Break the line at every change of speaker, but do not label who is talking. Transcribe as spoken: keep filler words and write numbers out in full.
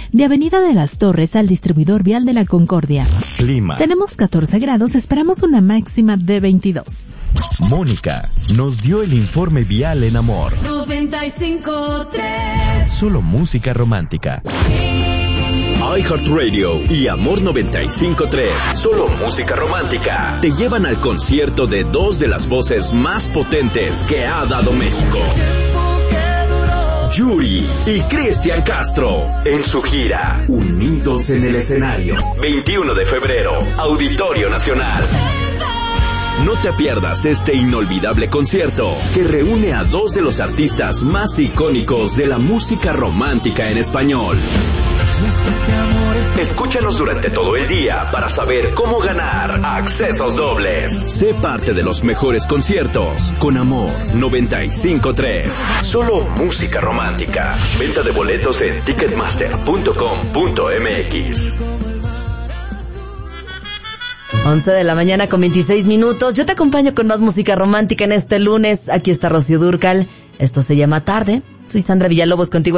de Avenida de las Torres al distribuidor vial de la Concordia.
Clima.
Tenemos catorce grados, esperamos una máxima de veintidós.
Mónica nos dio el informe vial en Amor.
noventa y cinco tres.
Solo música romántica.
iHeartRadio y Amor noventa y cinco tres, solo música romántica, te llevan al concierto de dos de las voces más potentes que ha dado México. Yuri y Cristian Castro en su gira Unidos en el Escenario. veintiuno de febrero, Auditorio Nacional. No te pierdas este inolvidable concierto que reúne a dos de los artistas más icónicos de la música romántica en español. Escúchanos durante todo el día para saber cómo ganar accesos dobles. Sé parte de los mejores conciertos con Amor noventa y cinco tres. Solo música romántica. Venta de boletos en ticketmaster punto com punto m x.
once de la mañana con veintiséis minutos. Yo te acompaño con más música romántica en este lunes. Aquí está Rocío Dúrcal. Esto se llama Tarde. Soy Sandra Villalobos contigo.